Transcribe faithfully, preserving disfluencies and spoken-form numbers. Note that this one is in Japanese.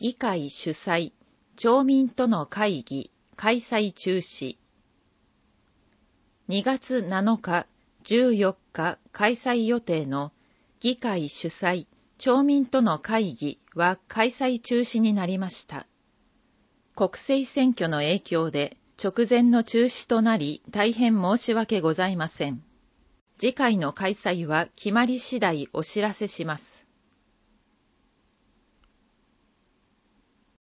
議会主催、町民との会議、開催中止。にがつなのか、じゅうよっか開催予定の議会主催、町民との会議は開催中止になりました。国政選挙の影響で直前の中止となり大変申し訳ございません。次回の開催は決まり次第お知らせします。